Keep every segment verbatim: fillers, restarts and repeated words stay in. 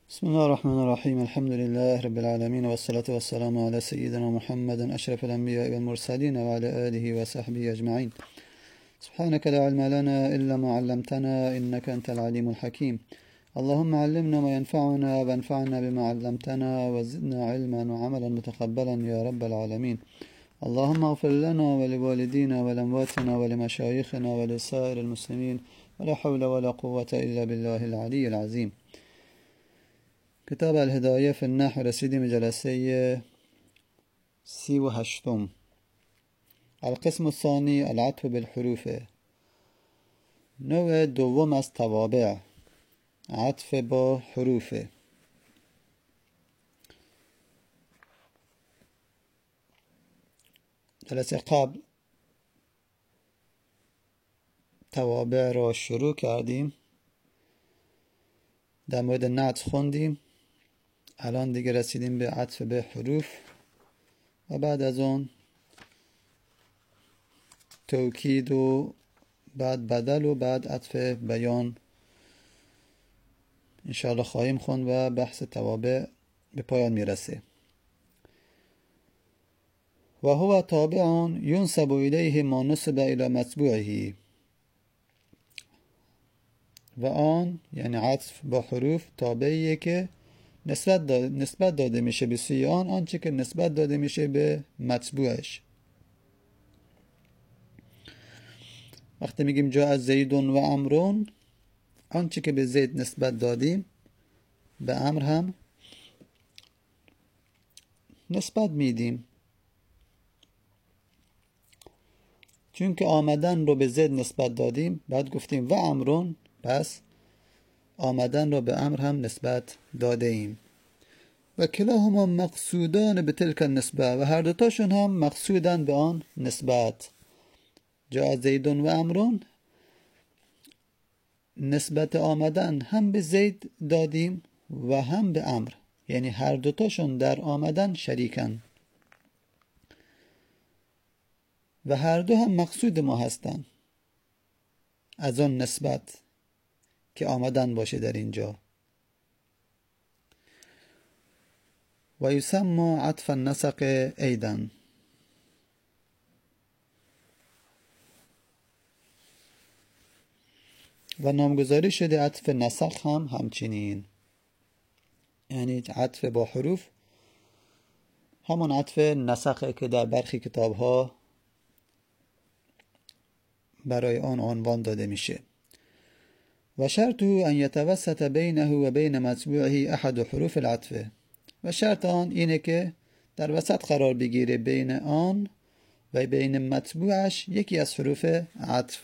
بسم الله الرحمن الرحيم الحمد لله رب العالمين والصلاة والسلام على سيدنا محمد أشرف الأنبياء والمرسلين وعلى آله وصحبه أجمعين. سبحانك لا علم لنا إلا ما علمتنا إنك أنت العليم الحكيم. اللهم علمنا ما ينفعنا وانفعنا بما علمتنا وزدنا علما وعملا متقبلا يا رب العالمين. اللهم اغفر لنا ولوالدينا ولأمواتنا ولمشايخنا ولسائر المسلمين ولا حول ولا قوة إلا بالله العلي العظيم. کتاب الهدایه فی النحو رسیدیم جلسه سی و هشتم. القسم الثانی العطف بالحروف. نوع دوم از توابع عطف با حروف. جلسه قبل توابع را شروع کردیم، در مورد نعت خوندیم. الان دیگه رسیدیم به عطف به حروف و بعد از اون توکید و بعد بدل و بعد عطف بیان انشاءالله خواهیم خوند و بحث توابع به پایان میرسه. و هو تابع ينسب الیه ما نسب الی متبوعه. و آن یعنی عطف با حروف تابعیه که نسبت داده, نسبت داده میشه به سوی آن آنچه که نسبت داده میشه به متبوعش. وقتی میگیم جاء زیدون و عمرون، آنچه که به زید نسبت دادیم به عمر هم نسبت میدیم، چون که آمدن رو به زید نسبت دادیم بعد گفتیم و عمرون، پس آمدن را به امر هم نسبت داده ایم. و کلاهما مقصودان به تلک النسبه، و هر دوتاشون هم مقصودن به آن نسبت. جاء زیدون و عمرون، نسبت آمدن هم به زید دادیم و هم به امر، یعنی هر دوتاشون در آمدن شریکن و هر دو هم مقصود ما هستن از آن نسبت که آمدن باشه در اینجا. و یسمى عطف النسق ایضا. و نامگذاری شده عطف نسق هم همچنین، یعنی عطف با حروف همون عطف نسقه که در برخی کتاب ها برای آن عنوان داده میشه. و شرطه ان یتوسط بینه و بین متبوعه احد حروف العطف. و شرط آن اینه که در وسط قرار بگیره بین آن و بین متبوعش یکی از حروف عطف.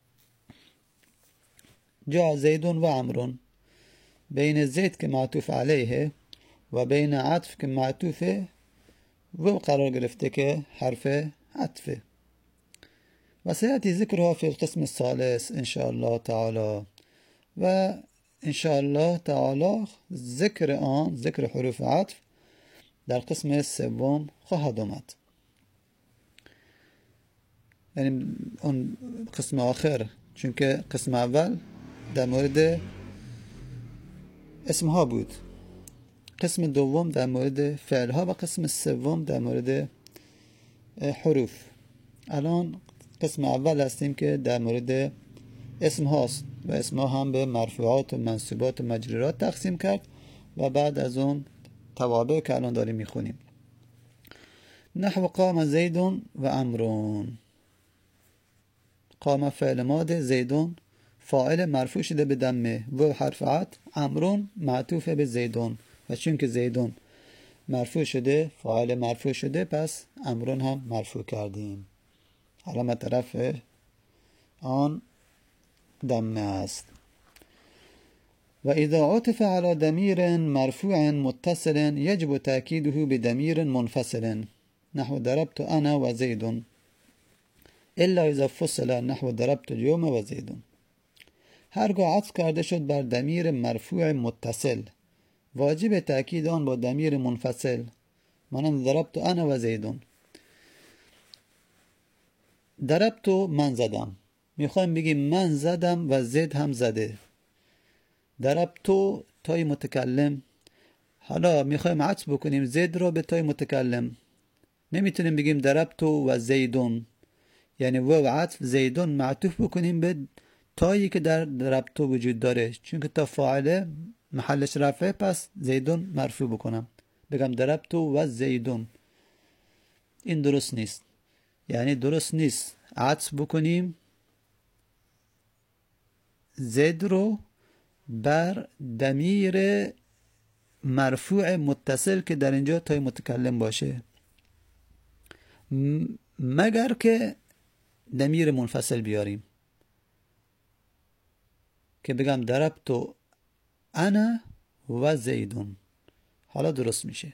جاء زیدون و عمرون، بین زید که معطوف علیه و بین عطف که معطوفه و قرار گرفته که حرف عطفه. و سیأتی ذکرها فی القسم الثالث ان شاء الله تعالی. و ان شاء الله تعالی ذکر آن، ذکر حروف عطف در قسم سوم خواهد آمد، یعنی اون قسم آخر، چون که قسم اول در مورد اسمها بود، قسم دوم در مورد فعلها و قسم سوم در مورد حروف. الان قسم اول هستیم که در مورد اسم هاست و اسم ها هم به مرفوعات و منصوبات و مجرورات تقسیم کرد و بعد از اون توابع که الان داریم میخونیم. نحو قام زیدون و عمرون. قام فعل ماضی، زیدون فاعل مرفوع شده به دمه و حرف عطف، عمرون معطوف به زیدون و چون که زیدون مرفوع شده، فاعل مرفوع شده، پس عمرون هم مرفوع کردیم. علامت رفع آن دمه است. و اذا عطف على ضمیر مرفوع متصل یجب تأکیده بضمیر منفصل نحو ضربت انا و زید الا اذا فصل نحو ضربت اليوم و زید. هرگاه عطف کرده شد بر ضمیر مرفوع متصل، واجب تأکید آن با ضمیر منفصل، مانند ضربت انا و زید. ضربت من زدم، میخوایم بگیم من زدم و زید هم زده. ضربتو تای متکلم حالا میخوایم عطف بکنیم زید رو به تای متکلم. نمیتونیم بگیم ضربت و زیدون، یعنی واو عطف زیدون معطوف بکنیم به تایی که در ضربت وجود داره، چون که تا فاعله محلش رفعه، پس زیدون مرفوع بکنم بگم ضربت و زیدون. این درست نیست، یعنی درست نیست عطف بکنیم زید رو بر ضمیر مرفوع متصل که در اینجا تای متکلم باشه، مگر که ضمیر منفصل بیاریم که بگم ضربت انا و زیدون. حالا درست میشه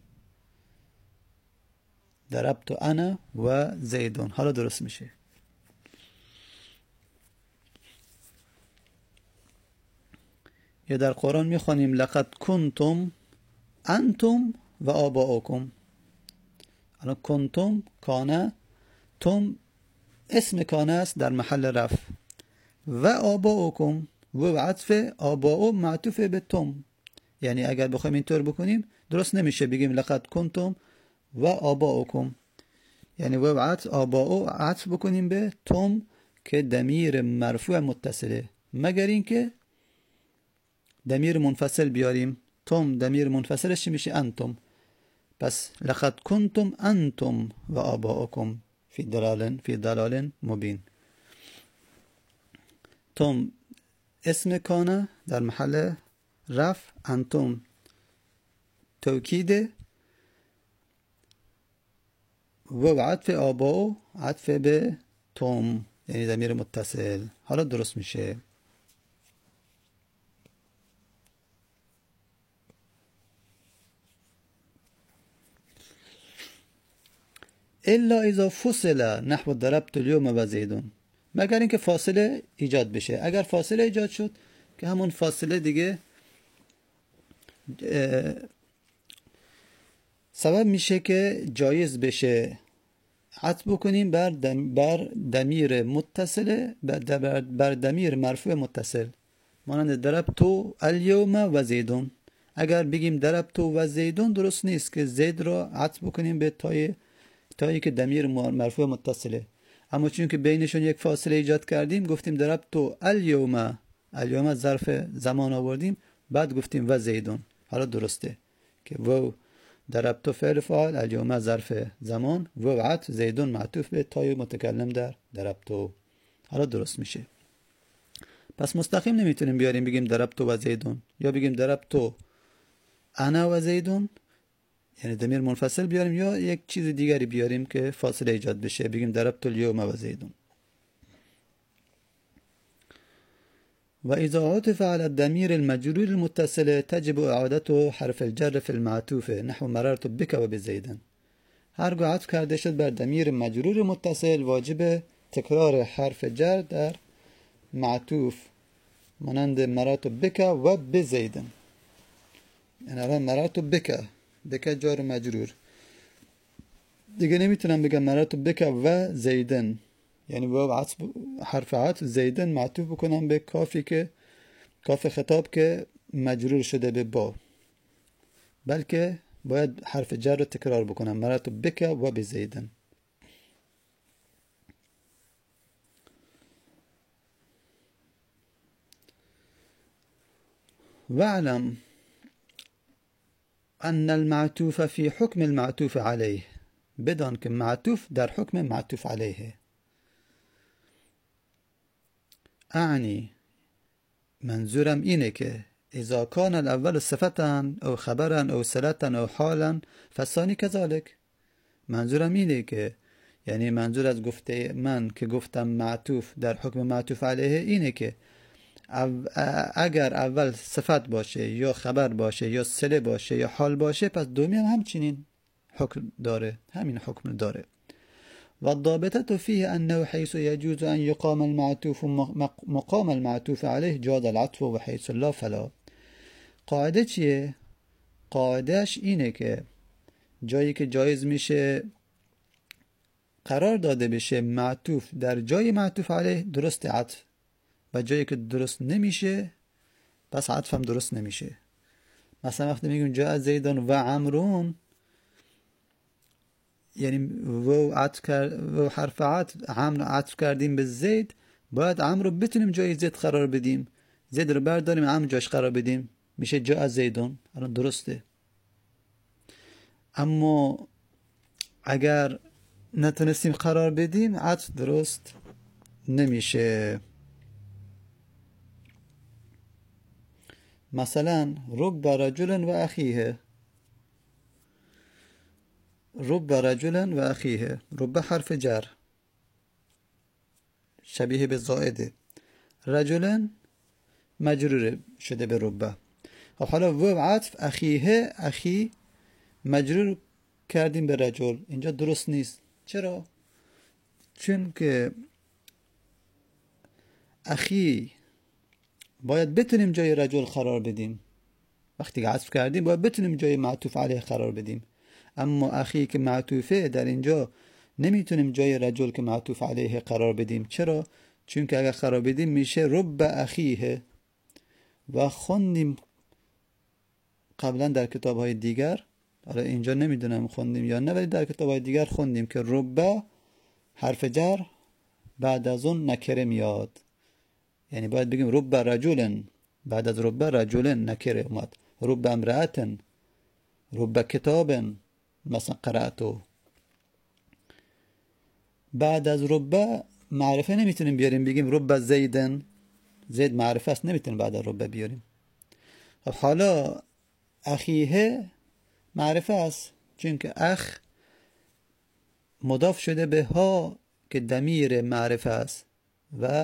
ضربت انا و زیدون، حالا درست میشه. یا در قرآن میخوانیم لقد کنتم انتم و آباؤکم. الان کنتم کانه، تم اسم کانه است در محل رفع، و آباؤکم و عطف آباؤ معطوف به تم. یعنی اگر بخوایم اینطور بکنیم درست نمیشه بگیم لقد کنتم و آباؤکم، یعنی و عطف آباؤ عطف بکنیم به تم که ضمیر مرفوع متصله، مگر اینکه ضمیر منفصل بیاریم. تم ضمیر منفصلش چی میشه؟ انتم. پس لقد کنتم انتم و آباؤکم فی ضلال فی ضلال مبین. تم اسم کانه در محل رفع، انتم توکید، و عطف آباؤ عطف به تم یعنی ضمیر متصل. حالا درست میشه. الا اذا فصل نحو ضربت اليوم و زیدون، مگر اینکه فاصله ایجاد بشه. اگر فاصله ایجاد شد که همون فاصله دیگه سبب میشه که جایز بشه عطف بکنیم بر دم بر ضمیر متصل بر ضمیر مرفوع متصل، مانند ضربت اليوم و زیدون. اگر بگیم ضربت و زیدون درست نیست که زید رو عطف بکنیم به تای تایی که ضمیر مرفوع متصله، اما چون که بینشون یک فاصله ایجاد کردیم گفتیم ضربت اليوم، اليوم ظرف زمان آوردیم، بعد گفتیم و زیدون. حالا درسته که و ضربت فعل فاعل، اليوم ظرف زمان، و عطف زیدون معطوف به تای متکلم در ضربت. حالا درست میشه. پس مستقیم نمیتونیم بیاریم بگیم ضربت و زیدون، یا بگیم ضربت انا و زیدون یعنی ضمیر منفصل بیاریم، یا یک چیز دیگری بیاریم که فاصله ایجاد بشه بگیم ضربت اليوم و زیدون. و اذا عطف على الضمير المجرور المتصل تجب اعادته حرف الجر في المعطوف نحو مررت بك و بزیدن. هرگاه عطف کرده شد بر ضمیر مجرور متصل واجب تکرار حرف جر در معطوف، مانند مررت بك و بزیدن. یعنی الان مررت بك، بک جار مجرور، دیگه نمیتونم بگم مررت بک و زیدن، یعنی با عطف حرف عطف زیدن معطوف بکنم به کافی که کاف خطاب که مجرور شده به با، بلکه باید حرف جر رو تکرار بکنم مررت بک و بزیدن. واعلم ان المعطوف في حكم المعطوف عليه، بدان که معطوف در حکم معطوف علیه. اعنی منظورم اینه که اذا كان الاول صفتا او خبرا او صلتا او حالا فالثانی كذلك. منظورم اینه که یعنی منظور از گفته من که گفتم معطوف در حکم معطوف علیه اینه که اگر اول صفت باشه یا خبر باشه یا صله باشه یا حال باشه پس دومی هم همچنین حکم داره، همین حکم داره. و الضابطه فيه انه حيث يجوز ان يقام المعطوف مقام المعطوف عليه جاز العطف و حيث لا فلا. قاعده چیه؟ قاعدهش اینه که جایی که جایز میشه قرار داده بشه معطوف در جای معطوف علیه درست عطف، و جایی که درست نمیشه پس عطف هم درست نمیشه. مثلا وقتی میگیم جاء زیدون و عمرون، یعنی و عطف کرد و حرف عطف عمرو عطف کردیم به زید، باید عمرو بتونیم جای زید قرار بدیم. زید رو برداریم عمرو جاش قرار بدیم، میشه جاء زیدون. الان درسته. اما اگر نتونستیم قرار بدیم عطف درست نمیشه. مثلا رب رجل و اخیه، رب رجل و اخیه، رب حرف جر شبیه به زائده، رجل مجرور شده به رب. خب حالا و عطف اخیه، اخی مجرور کردیم به رجل، اینجا درست نیست. چرا؟ چون که اخی باید بتونیم جای رجل قرار بدیم. وقتی که عطف کردیم باید بتونیم جای معطوف علیه قرار بدیم. اما اخی که معطوفه در اینجا نمیتونیم جای رجل که معطوف علیه قرار بدیم. چرا؟ چون که اگر قرار بدیم میشه رب اخیه. و خوندیم قبلا در کتاب های دیگر، حالا اینجا نمیدونم خوندیم یا نه، ولی در کتاب های دیگر خوندیم که رب حرف جر بعد از اون نکره میاد. یعنی باید بگیم رب رجل، بعد از رب رجل نکره اومد. رب امرأة، رب کتاب، مثلا قرأتو. بعد از رب معرفه نمیتونیم بیاریم بگیم رب زیدن، زید معرفه است، نمیتونیم بعد از رب بیاریم. خب حالا اخیه معرفه است، چون که اخ مضاف شده به ها که ضمیر معرفه است. و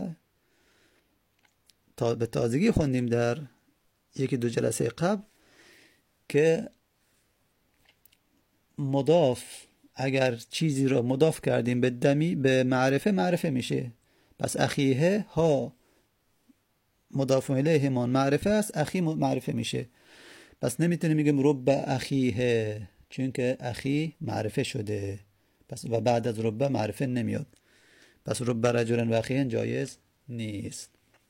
تا به تازگی خوندیم در یکی دو جلسه قبل که مضاف اگر چیزی را مضاف کردیم به دمی به معرفه، معرفه میشه. پس اخیه ها مضاف الیه مان معرفه است، اخی معرفه میشه. پس نمیتونیم بگیم رب اخیه، چون که اخی معرفه شده. پس و بعد از رب معرفه نمیاد. پس رب رجل و اخیه جایز نیست.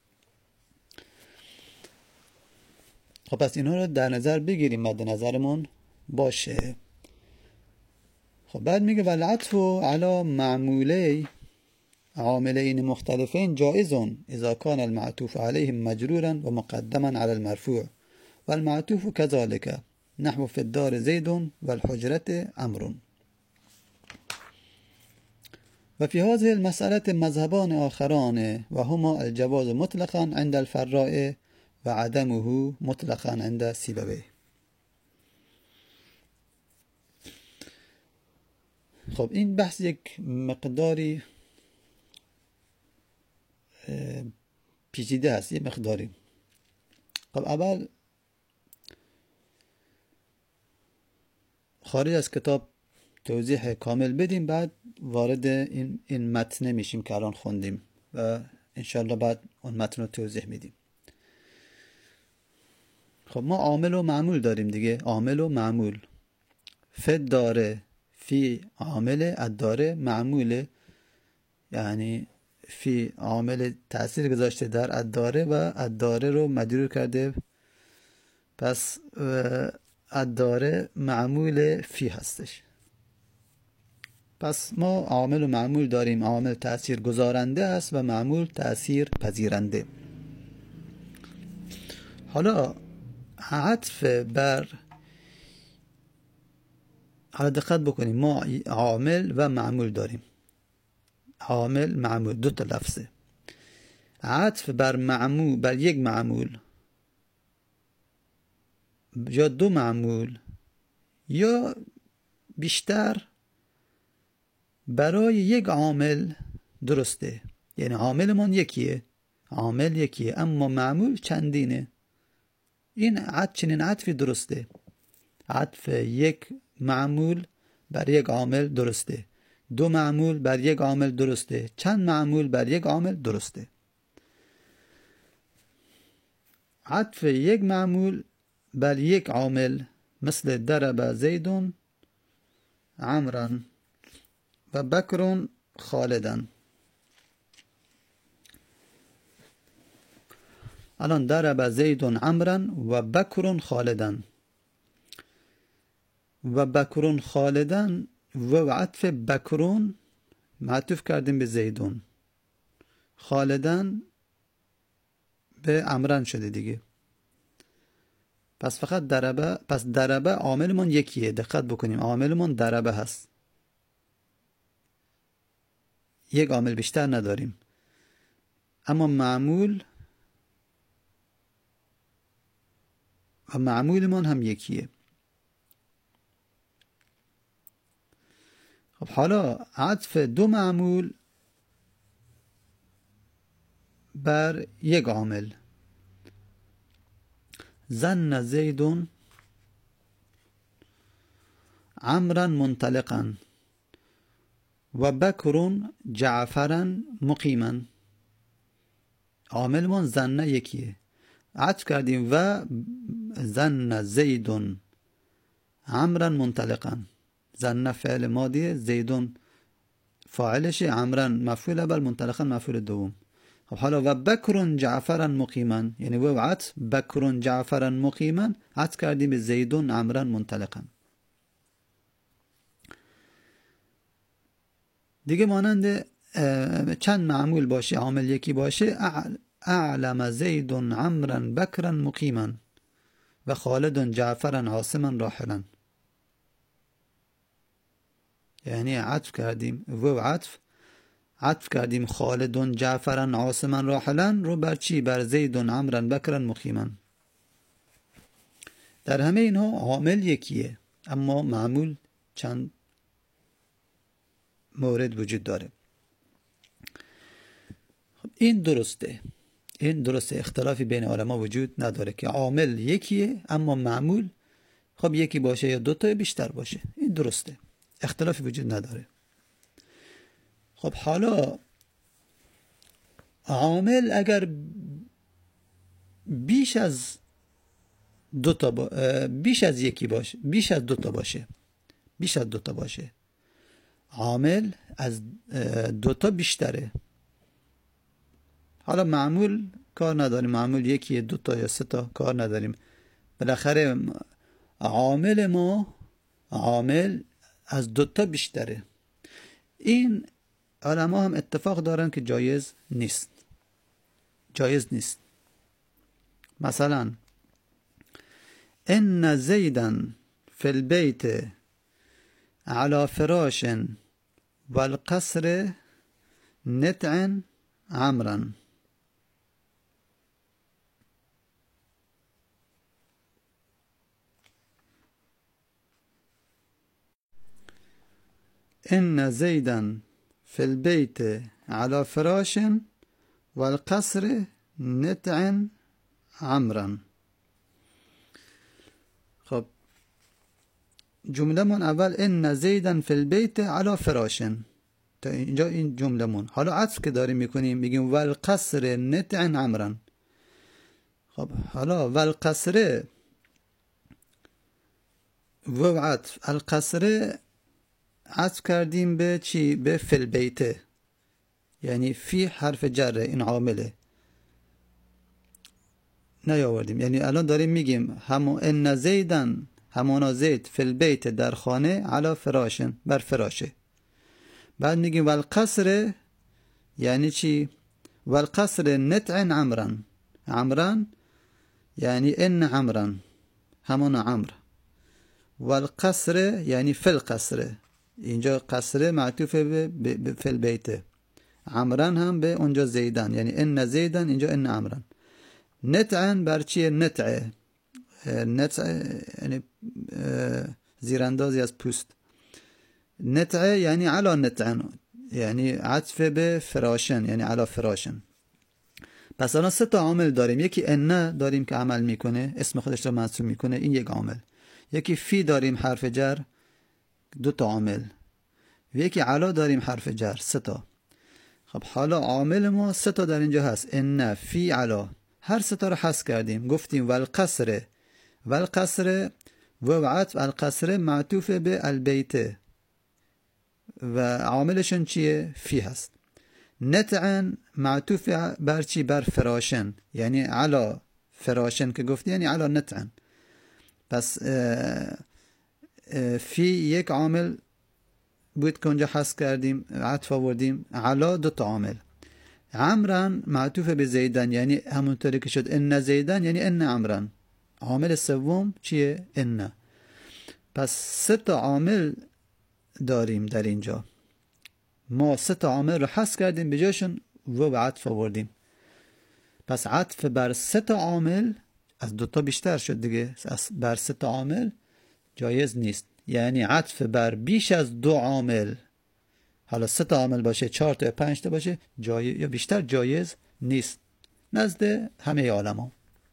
خب پس اینها رو در نظر بگیریم، مد نظرمون باشه. خب بعد میگه والعطف على معمولی عاملین مختلفین جائز اذا كان المعطوف عليهم مجرورا ومقدما على المرفوع والمعطوف كذلك نحو في الدار زيد والحجرة عمرو. وفي هذه المسألة مذهبان آخران وهما الجواز مطلقا عند الفراء وعدمه مطلقا عند سيبويه. خب این بحث یک مقداری پیچیده است، یک مقداری. خب اول خارج از کتاب توضیح کامل بدیم، بعد وارد این این متن میشیم که الان خوندیم و انشالله بعد اون متن رو توضیح میدیم. خب ما عامل و معمول داریم دیگه، عامل و معمول. فد داره، فی عامل، الداره معموله، یعنی فی عامل تأثیر گذاشته در الداره و الداره رو مجرور کرده، پس الداره معمول فی هستش. پس ما عامل و معمول داریم. عامل تأثیر گذارنده است و معمول تأثیر پذیرنده. حالا عطف بر، حالا دقت بکنیم، ما عامل و معمول داریم. عامل معمول دو تا لفظه. عطف بر معمول، بر یک معمول یا دو معمول یا بیشتر برای یک عامل درسته. یعنی عاملمون یکیه، عامل یکیه اما معمول چندینه. این عطف، چنین عطفی درسته. عطف یک معمول بر یک عامل درسته، دو معمول بر یک عامل درسته، چند معمول بر یک عامل درسته. عطف یک معمول بر یک عامل مثل ضرب زید عمرا و بکر خالدا. الان ضرب زید عمرا و بکر خالدا، و بکرون خالدن و عطف بکرون معطوف کردیم به زیدون، خالدن به عمران شده دیگه. پس فقط دربه، پس دربه عاملمون یکیه. دقت بکنیم عاملمون دربه هست، یک عامل بیشتر نداریم، اما معمول و معمولمون هم یکیه. خب حالا عطف دو معمول بر یک عامل. زن زید عمرا منطلقا و بکر جعفرا مقیما. عامل من زن یکیه، عطف کردیم و زن زید عمرا منطلقا. زن فعل ماضی، زیدون فاعلش، عمرا مفعول اول، منطلقا مفعول دوم. خب حالا و بکر جعفرا مقیما، یعنی و عطف بکر جعفرا مقیما عطف کردیم به زیدون عمرا منطلقا. دیگه مانند چند معمول باشه، عامل یکی باشه، اعلم زید عمرا بکرا مقیما و خالد جعفرا عاصما راحلا. یعنی عطف کردیم و عطف عطف کردیم خالد جعفرا عاصما راحلا رو بر چی؟ بر زید عمرا بکرا مقیما. در همه اینها عامل یکیه اما معمول چند مورد وجود داره. خب این درسته، این درسته، اختلافی بین علما وجود نداره که عامل یکیه اما معمول خب یکی باشه یا دوتا بیشتر باشه. این درسته، اختلافی وجود نداره. خب حالا عامل اگر بیش از دوتا با... بیش از یکی باشه، بیش از دوتا باشه بیش از دوتا باشه عامل از دوتا بیشتره. حالا معمول کار نداریم، معمول یکی دوتا یا سه تا کار نداریم، بالاخره عامل ما عامل از دوتا بیشتره. این علما هم اتفاق دارن که جایز نیست، جایز نیست. مثلا ان زیدا فی البیت على فراش والقصر نتع عمرا. ان زیدا فی البیت على فراش والقصر نتع عمرا. خب جمله من اول ان زیدا فی البیت علی فراش، تا اینجا این جمله من. حالا عطف که داریم میکنیم میگیم والقصر نتع عمرا. خب حالا والقصر و عطف القصر عطف کردیم به چی؟ به فی البیت، یعنی فی حرف جره، این عامله نیاوردیم. یعنی الان داریم میگیم همون ان زیدن، همانا زید فی البیت در خانه، علی فراشن بر فراشه. بعد میگیم والقصر یعنی چی؟ والقصر نتع عمران، عمران یعنی ان عمران، همانا عمر. والقصر یعنی فی القصر، اینجا قصر معطوف به فی البیت، عمران هم به اونجا زیدن، یعنی ان زیدن اینجا ان عمران. نتعن بر چیه؟ نتعه، نتعه یعنی زیراندازی از پوست. نتعه یعنی علا نتعن، یعنی عطف به فراشن، یعنی علا فراشن. پس الان سه تا عامل داریم. یکی ان داریم که عمل میکنه، اسم خودش رو منصوب میکنه، این یک عامل. یکی فی داریم حرف جر، دو تا عامل. و یکی علا داریم حرف جر، سه تا. خب حالا عامل ما سه تا در اینجا هست، ان فی علا. هر سه تا رو حذف کردیم، گفتیم والقصر، والقصر و عطف القصر معطوف به البیت و عاملشون چیه؟ فی هست. نتعن معطوف بر چی؟ بر فراشن، یعنی علا فراشن که گفتی یعنی علا نتعن. پس فی یک عامل بود که اونجا حذف کردیم، عطف آوردیم. علا دو تا عامل. عمرن معطوف به زیدن، یعنی همونطوری که شد ان زیدن یعنی ان عمرن. عامل سوم چیه؟ ان. پس سه تا عامل داریم در اینجا. ما سه تا عامل رو حذف کردیم، به جاشون و عطف آوردیم. پس عطف بر سه تا عامل از دو تا بیشتر شد دیگه. بر سه تا عامل جایز نیست. یعنی عطف بر بیش از دو عامل، حالا سه تا عامل باشه، چهار تا یا پنج تا باشه، جای یا بیشتر جایز نیست نزد همه علما.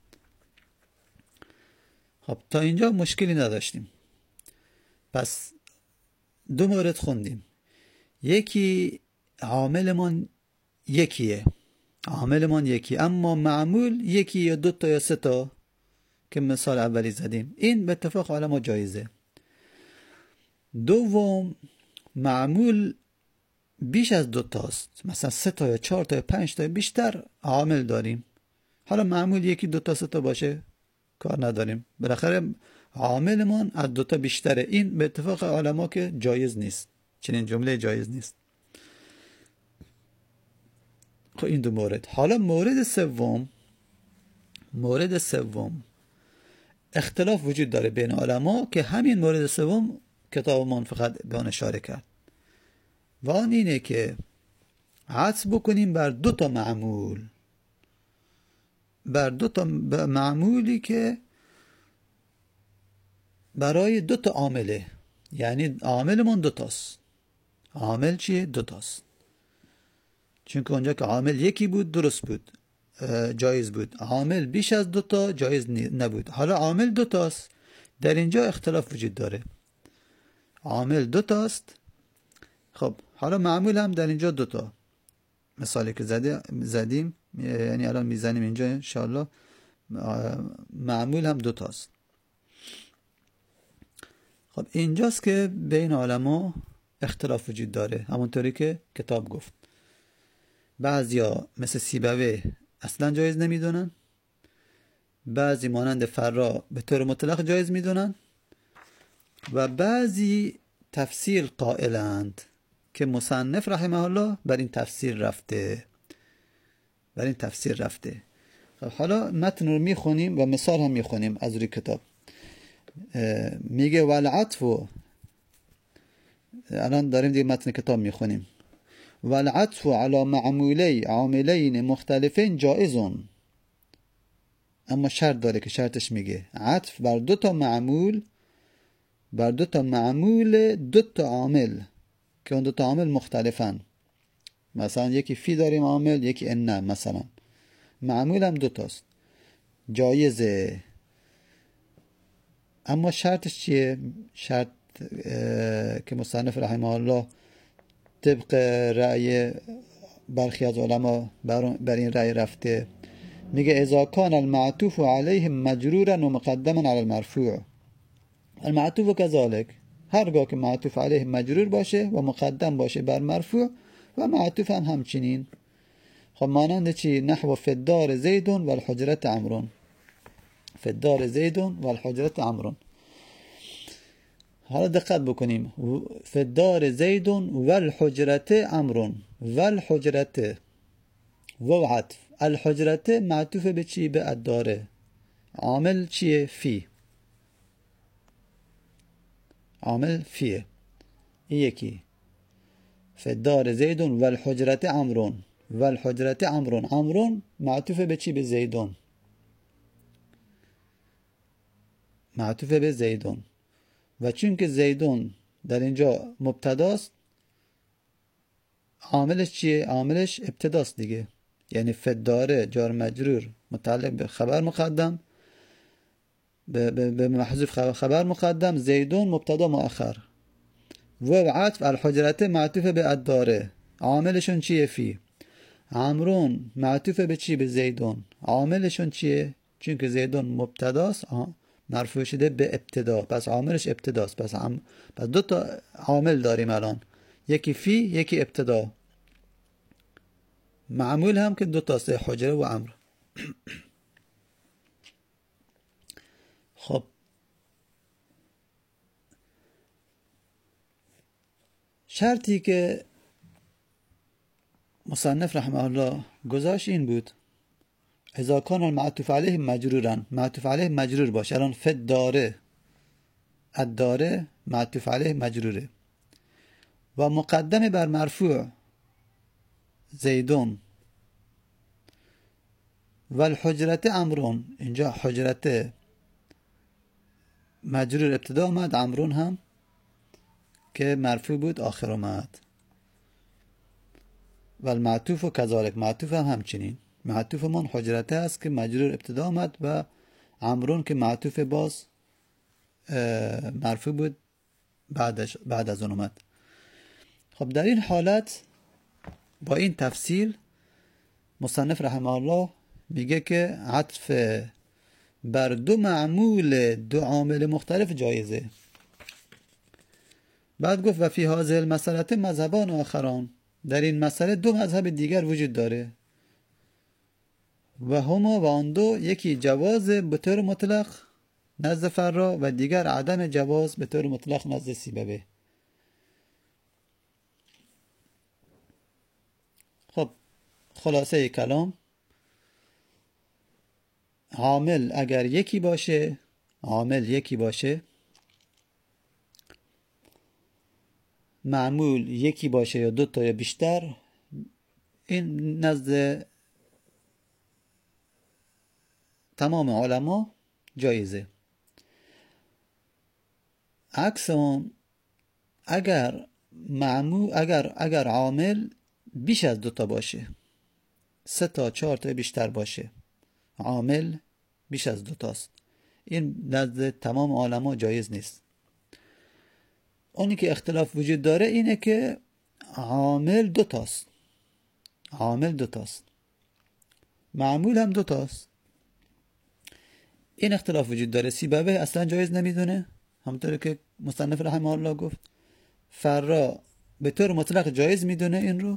خب تا اینجا مشکلی نداشتیم. پس دو مورد خوندیم. یکی عاملمان یکیه، عاملمان یکی، اما معمول یکی یا دو تا یا سه تا که مثال اولی زدیم. این به اتفاق علما جایزه. دوم، معمول بیش از دو تاست، مثلا سه تا یا چهار تا یا پنج تا بیشتر عامل داریم. حالا معمول یکی دو تا سه تا باشه کار نداریم، بالاخره عاملمان از دو تا بیشتره. این به اتفاق علما که جایز نیست، چنین جمله جایز نیست. خب این دو مورد. حالا مورد سوم، مورد سوم اختلاف وجود داره بین علما که همین مورد سوم کتابمان فقط به آن اشاره کرد، و آن اینه که عطف بکنیم بر دو تا معمول، بر دو تا معمولی که برای دو تا عامله. یعنی عاملمون دو تاست. عامل چیه؟ دو تاست. چون که اونجا که عامل یکی بود درست بود، جایز بود. عامل بیش از دو تا جایز نبود. حالا عامل دو تاست، در اینجا اختلاف وجود داره. عامل دو تاست. خب حالا معمول هم در اینجا دو تا، مثالی که زده زدیم، یعنی الان میزنیم اینجا انشاءالله. معمول هم دو تاست. خب اینجاست که بین علما اختلاف وجود داره، همونطوری که کتاب گفت. بعضیا مثل سیبوی اصلا جایز نمیدونن، بعضی مانند فرا به طور مطلق جایز میدونن، و بعضی تفسیر قائلند که مصنف رحمه الله بر این تفسیر رفته، بر این تفسیر رفته. خب حالا متن رو میخونیم و مثال هم میخونیم از روی کتاب. میگه والعطف، الان داریم دیگه متن کتاب میخونیم. والعطف على معمولی عاملین مختلفین جائزون، اما شرط داره که شرطش میگه عطف بر دو تا معمول، بر دو تا معمول دو تا عامل که اون دو تا عامل مختلفن. مثلا یکی فی داریم عامل، یکی ان، مثلا معمول هم دو تاست، جایزه. اما شرطش چیه؟ شرط که مصنف رحمه الله طبق رأی برخی از علما بر این رأی رفته، میگه اذا کان المعطوف علیه مجرورا و مقدما علی المرفوع. المعطوف كذلك، هرگاه که معطوف علیه مجرور باشه و مقدم باشه بر مرفوع، و معطوف هم همچنین. خب مانند چی؟ نحو فدار زیدون و الحجرت عمرون. فدار زیدون و الحجرت عمرون. حالا دقت بکنیم. فدار زیدون و الحجرت عمرون، و الحجرت و عطف. الحجرت معطوف به چی؟ به الداره. عامل چیه؟ فی. عامل فیه. این یکی. فدار زیدون و الحجرت عمرون، و الحجرت عمرون. عمرون معطوف به چی؟ به زیدون. معطوف به زیدون. و چون که زیدون در اینجا مبتداست، عاملش چیه؟ عاملش ابتداست دیگه. یعنی فداره جار مجرور متعلق به خبر مقدم، به محذوف خبر مقدم، زیدون مبتدا مؤخر، و عطف الحجرت معطوف به الداره. عاملشون چیه؟ فی. عمرون معطوف به چی؟ به زیدون. عاملشون چیه؟ چون که زیدون مبتداست، مرفوع شده به ابتدا، پس عاملش ابتداست. پس هم پس دو تا عامل داریم الان، یکی فی، یکی ابتدا. معمول هم که دو تاست، حجره و امر. خب شرطی که مصنف رحمه الله گذاشت این بود اذا کان المعطوف علیه مجرورا، معطوف علیه مجرور باشه. الان فد داره، الداره معطوف علیه مجروره و مقدم بر مرفوع زیدون و الحجرت امرون، اینجا حجرت مجرور ابتدا آمد، امرون هم که مرفوع بود آخر آمد. و المعطوف و کذالک، معطوف هم همچنین. معطوف من حجرته است که مجرور ابتدا آمد و امرون که معطوف باز مرفوع بود بعدش بعد از اون اومد. خب در این حالت با این تفصیل مصنف رحمه الله میگه که عطف بر دو معمول دو عامل مختلف جایزه. بعد گفت و فی هذه المسأله مذهبان آخران، در این مسئله دو مذهب دیگر وجود داره و هما و آن دو، یکی جواز به طور مطلق نزد فرا و دیگر عدم جواز به طور مطلق نزد سیبوی. خب خلاصه کلام، عامل اگر یکی باشه، عامل یکی باشه، معمول یکی باشه یا دو تا یا بیشتر، این نزد تمام علما جایزه. عکس اون اگر معمول اگر اگر عامل بیش از دو تا باشه، سه تا چهار تا بیشتر باشه، عامل بیش از دو تاست، این نزد تمام علما جایز نیست. اونی که اختلاف وجود داره اینه که عامل دو تاست، عامل دو تاست، معمول هم دو تاست، این اختلاف وجود داره. سیبوی اصلا جایز نمیدونه، همونطور که مصنف رحمه الله گفت. فرا به طور مطلق جایز میدونه این رو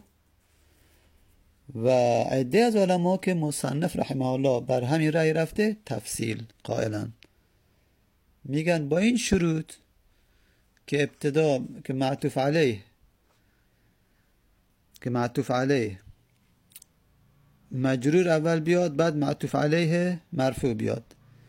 و عده از علما که مصنف رحمه الله بر همین رأی رفته تفصیل قائلن، میگن با این شروط که ابتدا که معطوف علیه که معطوف علیه مجرور اول بیاد، بعد معطوف علیه مرفوع بیاد.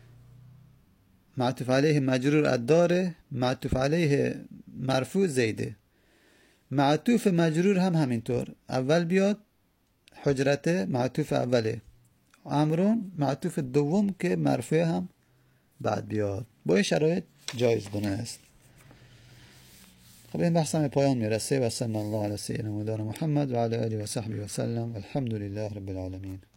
معطوف علیه مجرور الداره، معطوف علیه مرفوع زیده. معطوف مجرور هم همینطور، اول بیاد حجرت معطوف اوله، امرون معطوف دوم که مرفوع هم بعد بیاد. با این شرایط جایز بونه است. خب این بحث هم پایان میرسه و صلی الله علی سیدنا مولانا محمد و علی آله و صحبه و سلم. الحمد لله رب العالمین.